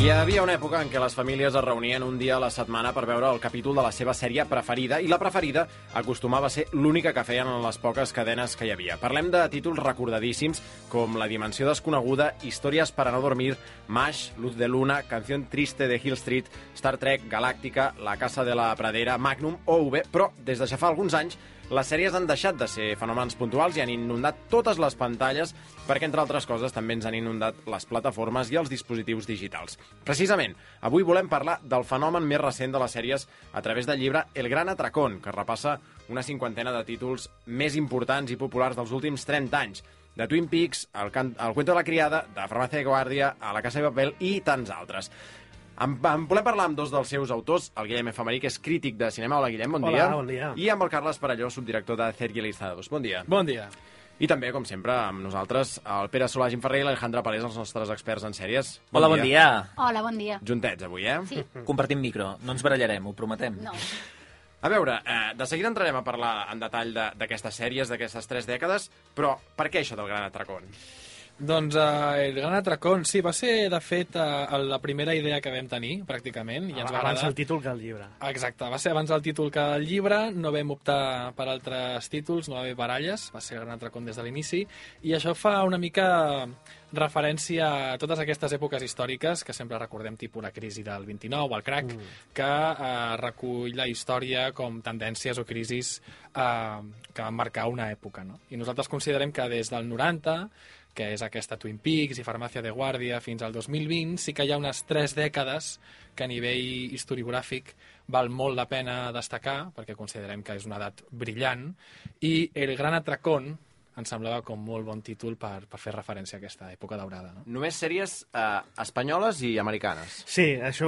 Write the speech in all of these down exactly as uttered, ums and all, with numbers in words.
Hi havia una època en què les famílies es reunien un dia a la setmana per veure el capítol de la seva sèrie preferida, i la preferida acostumava a ser l'única que feien en les poques cadenes que hi havia. Parlem de títols recordadíssims com La dimensió desconeguda, Històries para no dormir, MASH, Luz de Luna, Canción triste de Hill Street, Star Trek, Galàctica, La casa de la pradera, Magnum o U V, però des de ja fa alguns anys les sèries han deixat de ser fenòmens puntuals i han inundat totes les pantalles perquè, entre altres coses, també ens han inundat les plataformes i els dispositius digitals. Precisament, avui volem parlar del fenomen més recent de les sèries a través del llibre El gran atracón, que repassa una cinquantena de títols més importants i populars dels últims trenta anys. De Twin Peaks, El, can... el cuento de la criada, de Farmacia de Guàrdia, a La casa de papel i tants altres. En, en volem parlar amb dos dels seus autors, el Guillem F. Marí, que és crític de cinema. Hola, Guillem, bon Hola, dia. bon dia. I amb el Carles Parelló, subdirector de Serie Listados. Bon dia. Bon dia. I també, com sempre, amb nosaltres, el Pere Solà, Gim Ferrer i l'Alejandra Palés, els nostres experts en sèries. Bon Hola, dia. bon dia. Hola, bon dia. Juntets, avui, eh? Sí. Compartim micro, no ens barallarem, ho prometem. No. A veure, eh, de seguida entrarem a parlar en detall d'aquestes sèries, d'aquestes tres dècades, però per què això del gran atracón? Doncs uh, El gran atracón, sí, va ser, de fet, uh, la primera idea que vam tenir, pràcticament. I ens va abans agradar. el títol que el llibre. Exacte, va ser abans el títol que el llibre, no vam optar per altres títols, no va haver baralles, va ser El gran atracón des de l'inici, i això fa una mica referència a totes aquestes èpoques històriques que sempre recordem, tipus la crisi del vint-i-nou, el crack, mm. que eh, recull la història com tendències o crisis eh, que van marcar una època, no? I nosaltres considerem que des del noranta, que és aquesta Twin Peaks i Farmàcia de Guàrdia, fins al dos mil vint, sí que hi ha unes tres dècades que a nivell historiogràfic val molt la pena destacar, perquè considerem que és una edat brillant, i El gran atracón ens semblava com molt bon títol per, per fer referència a aquesta època daurada. No? Només sèries eh, espanyoles i americanes. Sí, això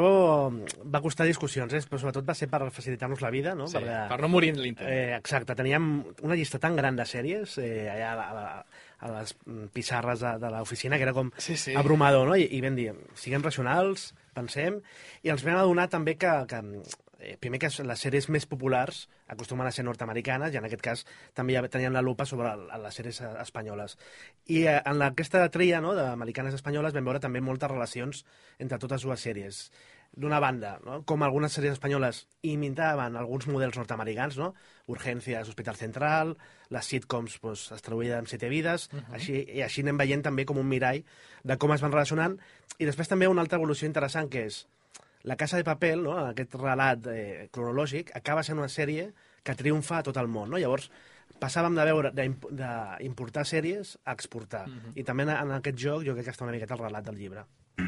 va costar discussions, eh? Però sobretot va ser per facilitar-nos la vida, no? Sí, Perquè, per no morir en l'internet. Eh, exacte, teníem una llista tan gran de sèries eh, allà a, la, a les pissarres de, de l'oficina, que era com sí, sí. abrumador, no? I, i vam dir, siguem racionals, pensem, i ens vam adonar també que, que eh, primer que les sèries més populars acostumen a ser nord-americanes, i en aquest cas també ja tenien la lupa sobre el, les sèries espanyoles. I eh, en la, aquesta tria, no, d'americanes i espanyoles vam veure també moltes relacions entre totes dues sèries. D'una banda, no, com algunes sèries espanyoles imitaven alguns models nord-americans, no? Urgències, Hospital Central, les sitcoms pues, Extraoïda en Siete Vides, uh -huh. així, i així anem veient també com un mirall de com es van relacionant. I després també una altra evolució interessant, que és La Casa de Papel, no? Aquest relat eh, cronològic, acaba sent una sèrie que triomfa a tot el món. No? Llavors, passàvem de veure d'importar sèries a exportar. Uh -huh. I també en, en aquest joc jo crec que està una miqueta el relat del llibre.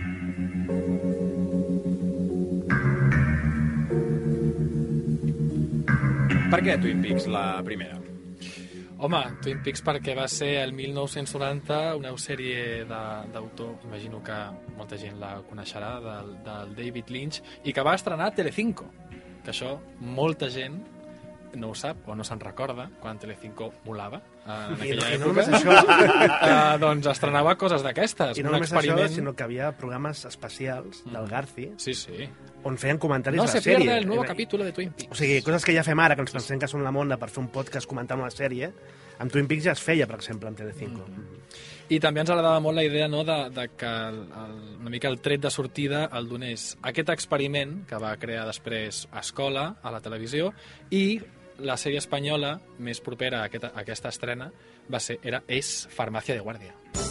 Per què Twin Peaks, la primera? Home, Twin Peaks perquè va ser el mil nou-cents noranta una sèrie d'autor, imagino que molta gent la coneixerà, del, del David Lynch, i que va estrenar Telecinco, que això molta gent no ho sap o no se'n recorda, quan Telecinco volava en aquella I no, època. I no això, uh, doncs estrenava coses d'aquestes, I no un només experiment. això, sinó que havia programes especials del Mm. Garci, Sí, sí. on feien comentaris No de la se sèrie. pierda el nuevo Eh, capítulo de Twin Peaks. O sigui, coses que ja fem ara, que ens pensem que són la monda per fer un podcast comentant una sèrie, amb Twin Peaks ja es feia, per exemple, en Telecinco. Mm. I també ens agradava molt la idea, no, de, de que el, el, una mica el tret de sortida el donés aquest experiment que va crear després a Escola, a la televisió, i la sèrie espanyola més propera a aquesta, a aquesta estrena va ser, era, és Farmàcia de Guàrdia.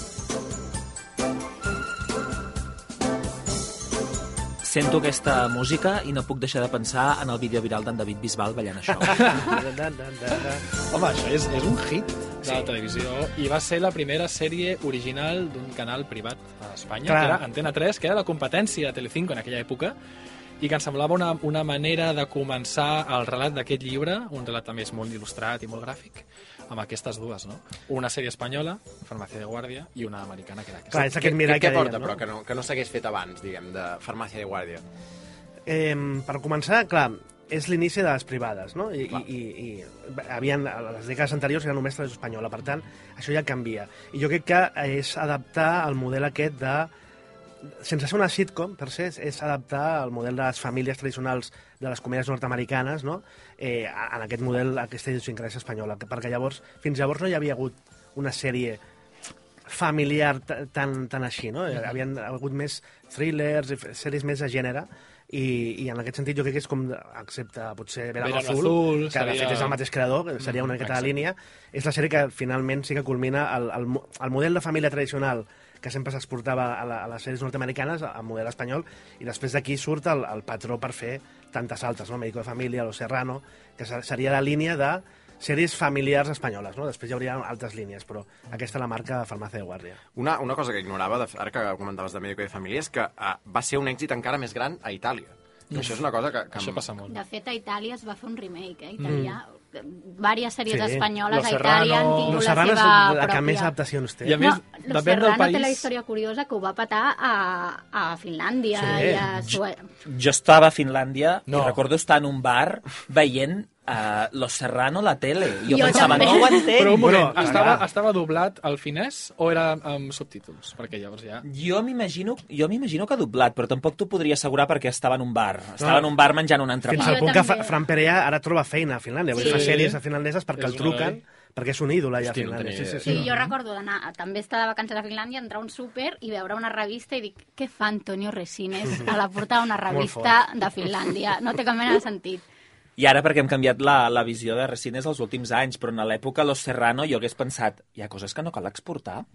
Sento aquesta música i no puc deixar de pensar en el vídeo viral d'en David Bisbal ballant això. Home, això és, és un hit de sí. la televisió i va ser la primera sèrie original d'un canal privat a Espanya, Clar. que era Antena tres, que era la competència de Telecinco en aquella època, i que em semblava una, una manera de començar el relat d'aquest llibre, un relat també molt il·lustrat i molt gràfic, amb aquestes dues, no? Una sèrie espanyola, Farmàcia de Guàrdia, i una americana, que era aquesta. Clar, és aquest mirall què que porta, dèiem, no? però, que no, que no s'hagués fet abans, diguem, de Farmàcia de Guàrdia? Eh, per començar, clar, és l'inici de les privades, no? I, i, i, i havien, a les dècades anteriors era només televisió espanyola, per tant, això ja canvia. I jo crec que és adaptar el model aquest de sense ser una sitcom, per ser, és adaptar el model de les famílies tradicionals de les comèdies nord-americanes, no? eh, en aquest model, aquesta idiosincràsia espanyola, perquè llavors, fins llavors no hi havia hagut una sèrie familiar tan, tan així, no? Mm-hmm. Havien hagut més thrillers, sèries més de gènere, i, i en aquest sentit jo crec que és com, excepte potser Verano Azul, Azul, que seria... de fet és el mateix creador, seria una miqueta de línia, és la sèrie que finalment sí que culmina el, el, el model de família tradicional que sempre s'exportava a, la, a les sèries nord-americanes, al model espanyol, i després d'aquí surt el, el patró per fer tantes altres, no? Médico de Família, Los Serrano, que seria la línia de sèries familiars espanyoles, no? Després hi hauria altres línies, però aquesta la marca Farmàcia de Guàrdia. Una, una cosa que ignorava, de, ara que comentaves de Médico de Família, és que uh, va ser un èxit encara més gran a Itàlia. Mm. Això és una cosa que... que Això passa molt. De fet, a Itàlia es va fer un remake, eh? Italià. Mm. Vàries sèries Sí. espanyoles Los a Itàlia han Serrano. tingut Los la Serrano seva és la pròpia... que més adaptacions té. I a més, no, Los depèn del Serrano país... té la història curiosa que ho va petar a, a Finlàndia Sí. i a Suècia. Jo estava a Finlàndia No. i recordo estar en un bar veient uh, Los Serrano a la tele. Jo, Jo pensava, també. no ho entenc. Però un moment, Bueno, estava, clar. estava doblat al finès o era amb subtítols? Perquè llavors ja... Jo m'imagino jo m'imagino que doblat, però tampoc t'ho podria assegurar perquè estava en un bar. Estava en un bar menjant un Fins entrepà. al Jo punt que també. Fra- Fran Perea ara troba feina a Finlàndia, Sí. sí. fa sèries a finlandeses perquè És el un truquen, heroi. perquè és un ídol allà a Hosti, no Finlàndia. tenia Sí, sí, Sí, sí. jo recordo d'anar, també estar de vacances a Finlàndia, entrar a un súper i veure una revista i dic, què fa Antonio Resines a la portada d'una revista de Finlàndia? No té cap mena de sentit. I ara perquè hem canviat la, la visió de Resines els últims anys, però en l'època Los Serrano jo hagués pensat, hi ha coses que no cal exportar?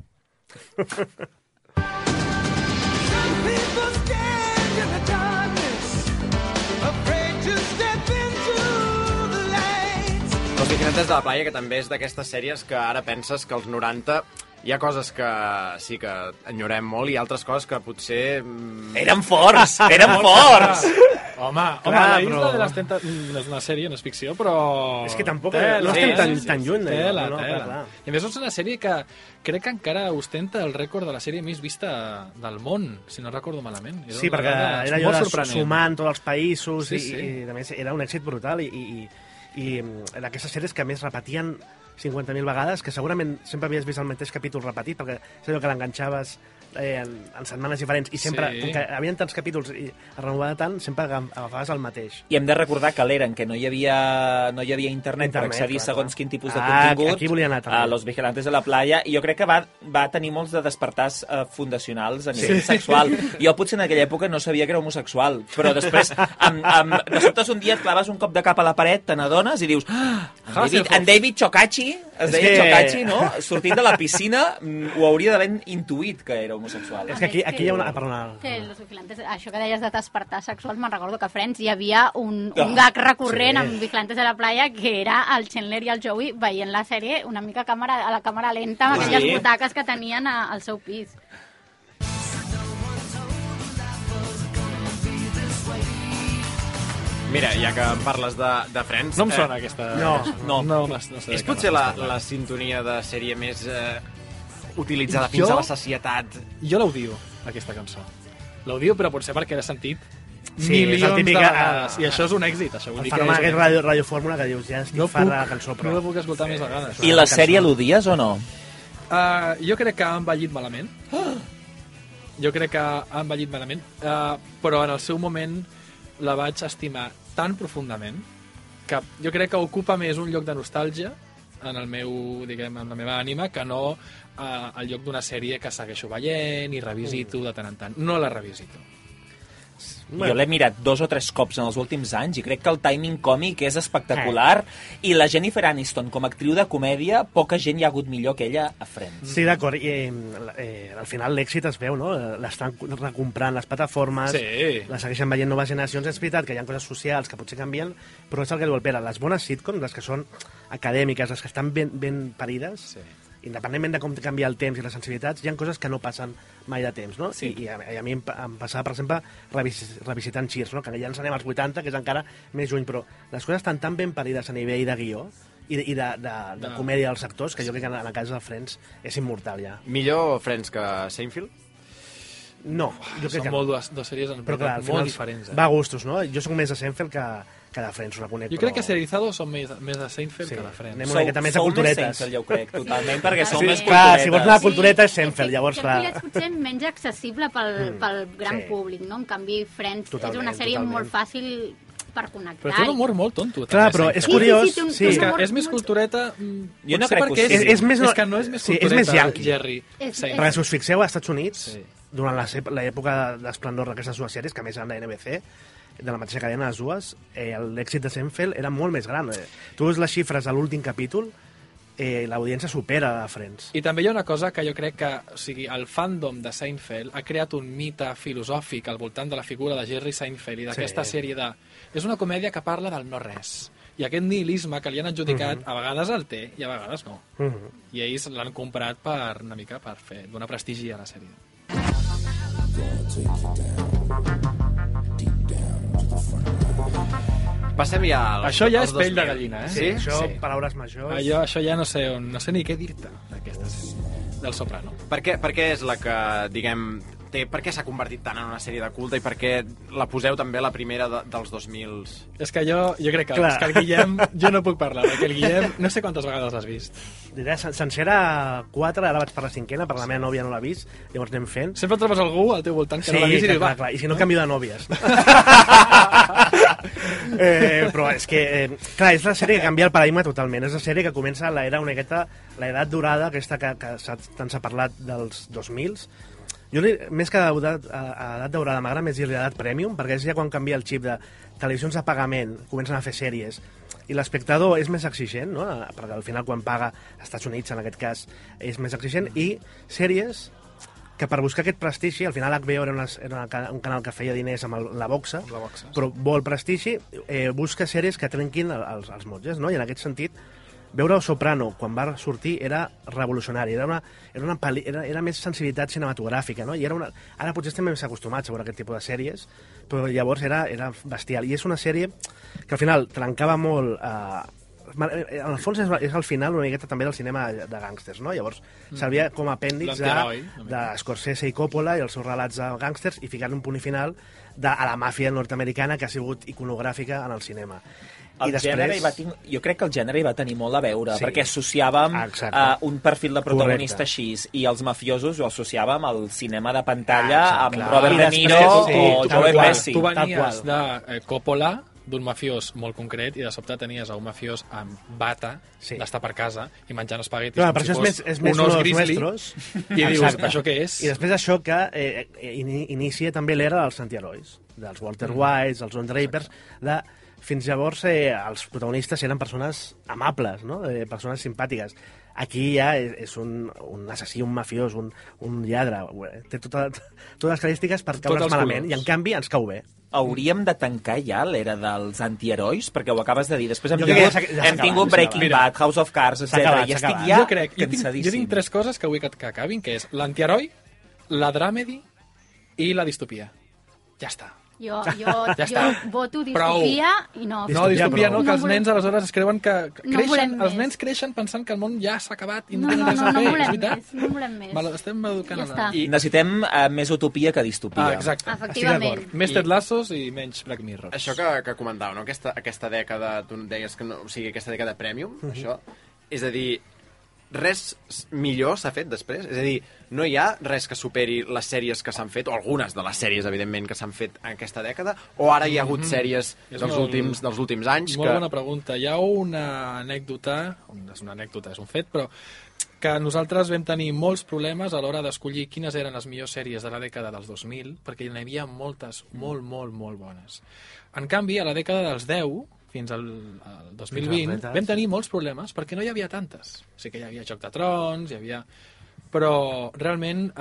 People stand in the darkness, afraid to step into the light. Los Vigilantes de la Playa, que també és d'aquestes sèries que ara penses que als noranta hi ha coses que sí que enyorem molt i altres coses que potser... mm, Eren forts! Eren forts! Home, home, Clar, la Isla però- de les Tenta... no és una sèrie, no és ficció, però... És que tampoc- Tela, no estem sí, tan- sí, sí, tan lluny d'allò, Tela, no, no, tela. clar, clar. I a més és una sèrie que crec que encara ostenta el rècord de la sèrie més vista del món, si no recordo malament. Era Sí, una perquè dada era allò molt de sorprenent. sumant tots els països Sí, i, sí. i, a més era un èxit brutal i, i, i, i era d'aquestes sèries que a més repetien cinquanta mil vegades, que segurament sempre havies vist el mateix capítol repetit, perquè és allò que l'enganxaves eh, en, en setmanes diferents i sempre, Sí. com que havien tants capítols i es renovava tant, sempre agaf- agafaves el mateix. I hem de recordar que l'era en què no hi havia, no hi havia internet, Internet, per accedir clar, segons clar. quin tipus de Ah, contingut aquí volia anar també. a Los Vigilantes de la Playa, i jo crec que va, va tenir molts de despertars eh, fundacionals a nivell Sí. sexual. Jo potser en aquella època no sabia que era homosexual, però després amb, amb, de sobte un dia et claves un cop de cap a la paret, te n'adones i dius ah, en, David, Hasselhoff. en David Chocachi, es És deia que- Chocachi, no? Sortint de la piscina mm, ho hauria d'haver intuït que era homosexual. És que aquí, aquí hi ha una... Ah, perdona. Que Los Vigilantes, això que deies de despertar sexuals, me'n recordo que a Friends hi havia un, un gag recurrent Sí. amb Vigilantes de la Playa que era el Chandler i el Joey veient la sèrie una mica a, càmera, a la càmera lenta amb Sí. aquelles butaques que tenien a, al seu pis. Mira, ja que em parles de, de Friends... No em sona aquesta... No, no. no, no, no sé És de potser què la, m'estàs la sintonia de sèrie més eh, utilitzada fins Jo- a la sacietat. parlant. Jo l'odio, aquesta cançó. L'odio, però potser perquè l'he sentit Sí, és el milions típic, de ah, vegades. I això és un èxit. Això vull El dir que fenomen és un aquest èxit. radio, radio fórmula que dius, ja estic No no farta puc, de la cançó, però... no la puc escoltar més vegades. I la sèrie l'odies o no? Uh, jo crec que ha envellit malament. Jo crec que ha envellit malament, uh, però en el seu moment la vaig estimar tan profundament que jo crec que ocupa més un lloc de nostàlgia en el meu, diguem, en la meva ànima que no uh, el lloc d'una sèrie que segueixo veient i revisito de tant en tant. No la revisito. Jo l'he mirat dos o tres cops en els últims anys i crec que el timing còmic és espectacular i la Jennifer Aniston com a actriu de comèdia, poca gent hi ha hagut millor que ella a Friends. Sí, d'acord. I eh, eh, al final l'èxit es veu, no? L'estan recomprant les plataformes, Sí. la segueixen veient noves generacions. És veritat que hi ha coses socials que potser canvien, però és el que diu el Pere. Les bones sitcoms, les que són acadèmiques, les que estan ben, ben parides, Sí. independentment de com canvia el temps i les sensibilitats, hi ha coses que no passen mai de temps, no? Sí. I, i, a, i a mi em, pa- em passava, per exemple, revis, revisitant Cheers, no? Que ja ens anem als vuitanta, que és encara més lluny, però les coses estan tan ben parides a nivell de guió i de, i de, de, de No. comèdia dels actors, que jo crec que en, en el cas de Friends és immortal, ja. Millor Friends que Seinfeld? No, jo crec Són que molt no. dues, dues sèries en Però clar, al veritat final molt diferents. Eh? va a gustos, no? Jo soc més de Seinfeld que, que de Friends, ho reconec. Jo però... crec que Serializado són més, més de Seinfeld Sí. que de Friends. Anem una miqueta més de sou culturetes. Seinfeld, jo crec, totalment, perquè sou Sí, més clar, culturetes. si vols anar a cultureta és Seinfeld, llavors, clar. Seinfeld és potser menys accessible pel, pel gran sí. públic, no? En canvi, Friends Totalment, és una sèrie totalment. molt fàcil per connectar. Però té un humor molt tonto. Clar, també, però Seinfeld. és curiós... Sí, sí, sí, té un- sí. té un És que humor és més molt- cultureta... mm, Jo no potser crec perquè que ho És, és, més, és que no és més sí, és cultureta, més yankee. És- Jerry. és- Seinfeld. Perquè si us fixeu, als Estats Units, Sí. durant la sep- l'època d'esplendor d'aquestes dues sèries, que a més eren de N B C, de la mateixa cadena, les dues, eh, l'èxit de Seinfeld era molt més gran. Eh. Tu veus les xifres a l'últim capítol, eh, l'audiència supera a Friends. I també hi ha una cosa que jo crec que, o sigui, el fandom de Seinfeld ha creat un mite filosòfic al voltant de la figura de Jerry Seinfeld i d'aquesta Sí. sèrie de... És una comèdia que parla del no-res. I aquest nihilisme que li han adjudicat, Mhm. a vegades el té i a vegades no. Uh -huh. I ells l'han comprat per una mica per fer donar prestigi a la sèrie. Passem ja als, Això ja als és pell de dos mil. gallina, eh? Sí, això, Sí. paraules majors... Ah, jo, això ja no sé, on, no sé ni què dir-te d'aquesta sèrie, del Soprano. Per què, per què és la que, diguem, té, per què s'ha convertit tant en una sèrie de culte i per què la poseu també la primera de, dels dos mil? És que jo, jo crec que, Clar. és que el Guillem, jo no puc parlar, perquè el Guillem, no sé quantes vegades l'has vist. Diré, sen- sencera quatre, ara vaig per la cinquena, per la meva nòvia no l'ha vist, llavors anem fent. Sempre trobes algú al teu voltant que Sí, no l'ha vist i clar, dius, clar, va, clar. I si no, canvio de nòvies. eh, però és que, eh, clar, és la sèrie que canvia el paradigma totalment. És la sèrie que comença l'era una miqueta, l'edat dorada, aquesta que, que s'ha- tant s'ha parlat dels dos mils. Jo, li, més que edat, a, a edat daurada, m'agrada més dir-li edat premium, perquè és ja quan canvia el xip de televisions de pagament, comencen a fer sèries, i l'espectador és més exigent, no? Perquè al final quan paga als Estats Units, en aquest cas, és més exigent, i sèries que per buscar aquest prestigi, al final H B O era, una, era una, ca- un canal que feia diners amb el, la boxa, la boxa. però vol prestigi, eh, busca sèries que trenquin el- els, els motges, no? I en aquest sentit, veure el Soprano quan va sortir era revolucionari, era, una, era, una peli, era, era més sensibilitat cinematogràfica, no? I era una, ara potser estem més acostumats a veure aquest tipus de sèries, però llavors era, era bestial. I és una sèrie que al final trencava molt... Eh, en el fons és, és al final una miqueta també del cinema de gàngsters, no? Llavors servia com a apèndix de, L'antiheroi, una mica. de Scorsese i Coppola i els seus relats de gàngsters i ficar un punt i final de, a la màfia nord-americana que ha sigut iconogràfica en el cinema. El I després... gènere hi va tin... Jo crec que el gènere hi va tenir molt a veure, Sí. sí. perquè associàvem Exacte. uh, un perfil de protagonista Correcte. així, i els mafiosos ho associàvem al cinema de pantalla, Ah, amb clar. Robert I De després- Niro sí, o tal Joe qual. Pesci. Tu Tal venies de qual. eh, Coppola, d'un mafiós molt concret, i de sobte tenies a un mafiós amb bata, Sí. d'estar per casa i menjant espaguetis. Clar, com per si això és fos més, és més un os unos grizzly, nuestros. I dius, Exacte. això què és? I després això que eh, eh, ini- inicia també l'era dels antiherois, dels Walter Mm. White, dels Ron Drapers, de... Fins llavors eh, els protagonistes eren persones amables, no? eh, persones simpàtiques. Aquí ja és, és un, un assassí, un mafiós, un, un lladre. eh, Té tota, totes les característiques per Tots caure's els malament. colors. I en canvi ens cau bé. Hauríem de tancar ja l'era dels antiherois, perquè ho acabes de dir. Després hem Jo crec que tingut, ja s'ha- ja s'ha hem acabat, tingut s'ha Breaking acabat. Bad, House of Cards, S'ha etcètera. acabat, I s'ha estic acabat. ja jo crec, jo tinc, jo cansadíssim. tinc tres coses que vull que, que acabin, que és l'antiheroi, la dramedy i la distopia. Ja està. Jo, jo, Ja jo està. voto Prou. distopia i no... No, Distopia, distopia però- no, que No els volem- nens aleshores es creuen que que No creixen, volem els més. nens creixen pensant que el món ja s'ha acabat i no, No, tenen no, res no, a no fer, és volem veritat? més, no volem més. Vale, estem educant Ja a està. I necessitem uh, més utopia que distopia. Ah, exacte. Efectivament. Més Ted Lassos i menys Black Mirror. Això que, que comentàveu, no? aquesta, aquesta dècada, tu deies que no, o sigui, aquesta dècada premium, uh -huh. això, és a dir, res millor s'ha fet després? És a dir, no hi ha res que superi les sèries que s'han fet, o algunes de les sèries, evidentment, que s'han fet en aquesta dècada, o ara hi ha hagut sèries És dels, molt- últims, dels últims anys Molt que... bona pregunta. Hi ha una anècdota, no és una anècdota, és un fet, però que nosaltres vam tenir molts problemes a l'hora d'escollir quines eren les millors sèries de la dècada dels dos mil, perquè n'hi havia moltes, molt, molt, molt bones. En canvi, a la dècada dels deu, fins al, al dos mil vint, Fins als trenta, vam tenir molts problemes, perquè no hi havia tantes. O sigui que hi havia Joc de Trons, hi havia... Però realment,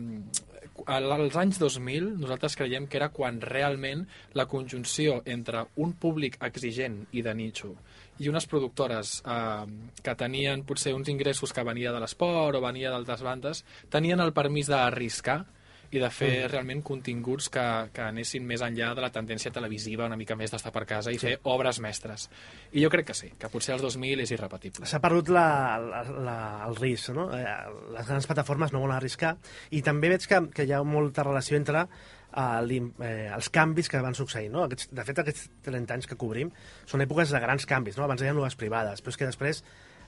eh, als anys dos mil, nosaltres creiem que era quan realment la conjunció entre un públic exigent i de nicho i unes productores eh, que tenien potser uns ingressos que venia de l'esport o venia d'altres bandes, tenien el permís d'arriscar i de fer mm. realment continguts que, que anessin més enllà de la tendència televisiva, una mica més d'estar per casa i sí. fer obres mestres. I jo crec que sí, que potser els dos mil és irrepetible. S'ha perdut la, la, la, el risc, no? Eh, les grans plataformes no volen arriscar i també veig que, que hi ha molta relació entre eh, l'im- eh, els canvis que van succeir, no? Aquests, de fet, aquests trenta anys que cobrim són èpoques de grans canvis, no? Abans deien les privades, però és que després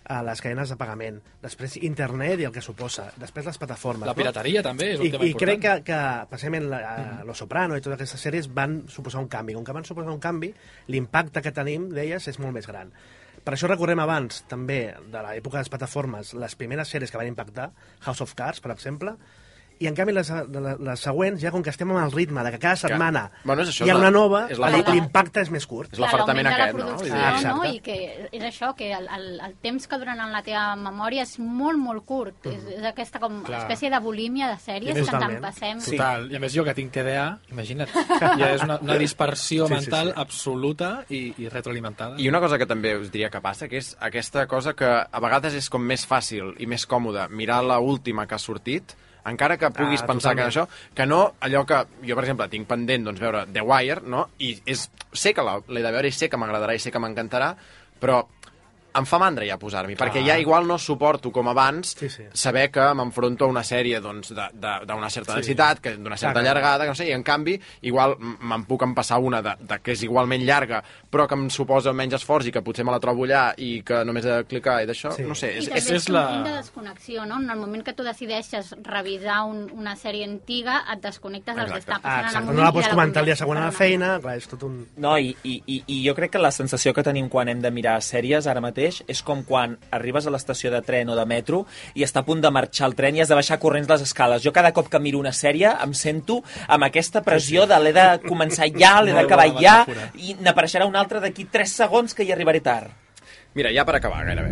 a les cadenes de pagament, després internet i el que suposa, després les plataformes. La pirateria no? també és un I, tema i important. crec que, que precisament la, mm. Lo Soprano i totes aquestes sèries van suposar un canvi. Com que van suposar un canvi, l'impacte que tenim d'elles és molt més gran. Per això recordem abans, també, de l'època de les plataformes, les primeres sèries que van impactar, House of Cards, per exemple, i en canvi les, les, les següents, ja com que estem amb el ritme de que cada setmana que, bueno, això hi ha la, una nova, la, l'impacte és més curt. És l'afartament Clar, aquest, l'augment no? de Vull la dir- producció, Ah, no? exacte. I que és això, que el, el, el temps que duren en la teva memòria és molt, molt curt. Mm. És, és aquesta com Clar. espècie de bulímia de sèries que ens Totalment. en passem. Sí. Total, i a més jo que tinc T D A, imagina't, ja és una, una dispersió Sí, sí, mental sí. absoluta i, i retroalimentada. I una cosa que també us diria que passa, que és aquesta cosa que a vegades és com més fàcil i més còmode mirar la última que ha sortit, encara que puguis Ah, pensar totalment. que això, que no allò que jo, per exemple, tinc pendent doncs, veure The Wire, no? I és, sé que la- l'he de veure i sé que m'agradarà i sé que m'encantarà, però em fa mandra ja posar-m'hi, perquè ja igual no suporto com abans Sí, sí. saber que m'enfronto a una sèrie doncs, de- de- d'una certa Sí. densitat, que d'una certa Clar, clar. llargada, que no sé, i en canvi igual m- me'n puc empassar una de, de que és igualment llarga, però que em suposa menys esforç i que potser me la trobo allà i que només he de clicar i d'això, Sí. no sé, I és, també és, és, és un la- punt de desconnexió, no? En el moment que tu decideixes revisar un, una sèrie antiga, et desconnectes del que Exacte. està Ah, passant en el exacte. moment. No la i pots de comentar el dia conversa següent a la per feina, clar, és tot un... No, i, i, i i jo crec que la sensació que tenim quan hem de mirar sèries ara mateix és com quan arribes a l'estació de tren o de metro i està a punt de marxar el tren i has de baixar corrents les escales. Jo cada cop que miro una sèrie em sento amb aquesta pressió de l'he de començar ja, l'he Molt d'acabar bona ja metàfora. i n'apareixerà una altra d'aquí tres segons que hi arribaré tard. Mira, ja per acabar, gairebé.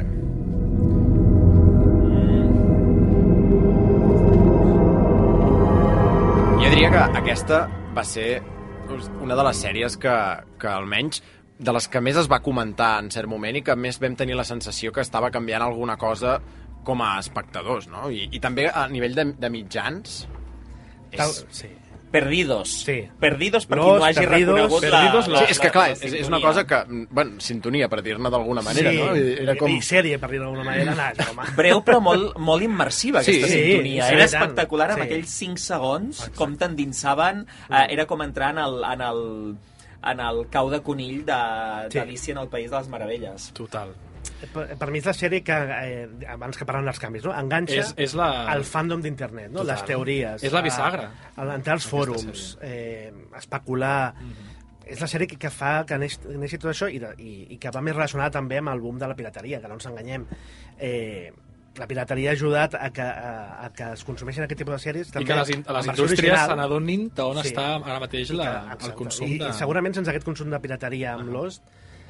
Jo diria que aquesta va ser una de les sèries que, que almenys de les que més es va comentar en cert moment i que més vam tenir la sensació que estava canviant alguna cosa com a espectadors, no? I, i també a nivell de, de mitjans Tal, és... sí. Perdidos. Sí. Perdidos, per Los, qui no hagi Perdidos, reconegut Perdidos, la, Sí, la, és que clar, la és, és sintonia. una cosa que, bueno, sintonia, per dir-ne d'alguna manera, sí. no? I Era com... I sèrie, per dir-ho d'alguna manera, anar, home. Breu però molt, molt immersiva aquesta Sí, sintonia. sí, Era i tant. espectacular amb Sí. aquells cinc segons com t'endinsaven, eh, era com entrar en el, en el, en el cau de conill de- Sí. d'Alícia en el País de les Meravelles. Total. Per, per mi és la sèrie que, eh, abans que parlem dels canvis, no? enganxa És, és la... el fàndom d'internet, no? Total. Les teories. És la a- bisagra. A entrar als fòrums, eh, especular... És la sèrie que, que fa que neix, neixi tot això i, de, i, i que va més relacionada també amb el boom de la pirateria, que no ens enganyem. Eh, la pirateria ha ajudat a que, a, a que es consumeixin aquest tipus de sèries. I També, que les, in- les en versió indústries original. se n'adonin d'on Sí. està ara mateix I la, que- el exacte. consum I, de... I segurament sense aquest consum de pirateria amb Lost,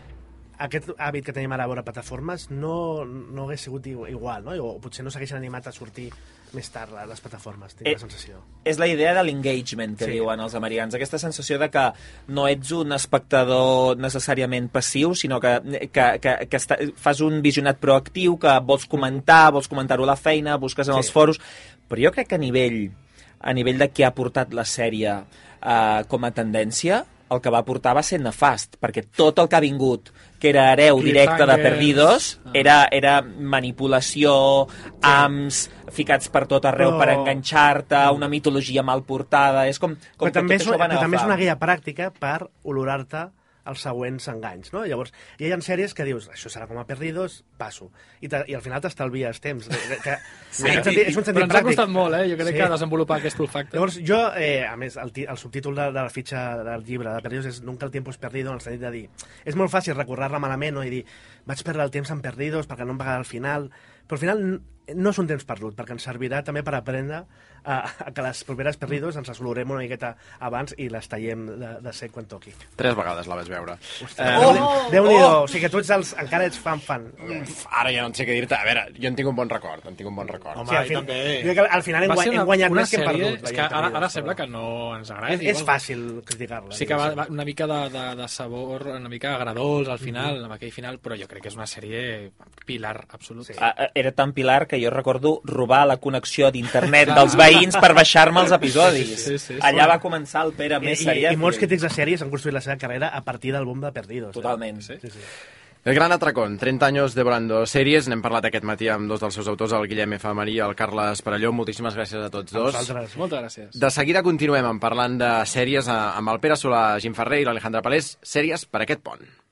aquest hàbit que tenim ara a veure plataformes no, no hagués sigut igu- igual, no? O potser no s'haguessin animat a sortir més tard a les plataformes, tinc Eh, la sensació. És la idea de l'engagement que Sí. diuen els americans, aquesta sensació de que no ets un espectador necessàriament passiu, sinó que, que, que, que està, fas un visionat proactiu, que vols comentar, vols comentar-ho a la feina, busques en Sí. els foros, però jo crec que a nivell, a nivell de què ha portat la sèrie eh, com a tendència, el que va portar va ser nefast, perquè tot el que ha vingut, que era hereu directe de Cliffhangers. Perdidos, Ah. era, era manipulació, ams, ficats per tot arreu Però- per enganxar-te, una mitologia mal portada, és com, com Però també, que és, tot això van però també és agafar. una guia pràctica per olorar-te els següents enganys, no? Llavors, hi ha sèries que dius, això serà com a Perdidos, passo. I, te, i al final t'estalvies temps. Que, que, Sí, en aquest sentit, és un sentit però ens ha pràctic. costat molt, eh? Jo crec Sí. que desenvolupar aquest olfacte. Llavors, jo, eh, a més, el, ti- el subtítol de, de la fitxa del llibre de Perdidos és Nunca el tiempo es perdido, en el sentit de dir... És molt fàcil recordar-la malament, no? I dir, vaig perdre el temps en Perdidos perquè no em va agradar al final... Però al final n- no és un temps perdut, perquè ens servirà també per aprendre a, a que les properes Perdidos ens les olorem una miqueta abans i les tallem de, de sec quan toqui. Tres vegades la vaig veure. Eh, Oh! Déu-n'hi-do, Oh! o sigui que tu ets els, encara ets fan-fan. Uf, ara ja no en sé què dir-te. A veure, jo en tinc un bon record, en tinc un bon record. Home, Sí, al i fin- també. jo crec que al final hem, Va gua- ser hem guanyat una més que hem sèrie- perdut. És que veient ara, ara Perdidos, sembla però- que no ens És, agradi. és fàcil criticar-la. Sí que va, va una mica de, de, de sabor, una mica agradós al final, amb aquell final, però jo crec que és una sèrie pilar absolut. Sí. Ah, ah, Era tan pilar que jo recordo robar la connexió d'internet dels veïns per baixar-me els episodis. Sí, sí, sí, sí. Allà va començar el Pere I, més i, seriat. I molts crítics de sèries han construït la seva carrera a partir del boom de Perdidos. Totalment. Sí. Eh? Sí, sí. El gran atracón, trenta anys devorando sèries. N'hem parlat aquest matí amb dos dels seus autors, el Guillem F. Marí i el Carles Parelló. Moltíssimes gràcies a tots A dos. vosaltres. Moltes gràcies. De seguida continuem en parlant de sèries amb el Pere Solà, Jim Ferrer i l'Alejandra Palés. Sèries per aquest pont.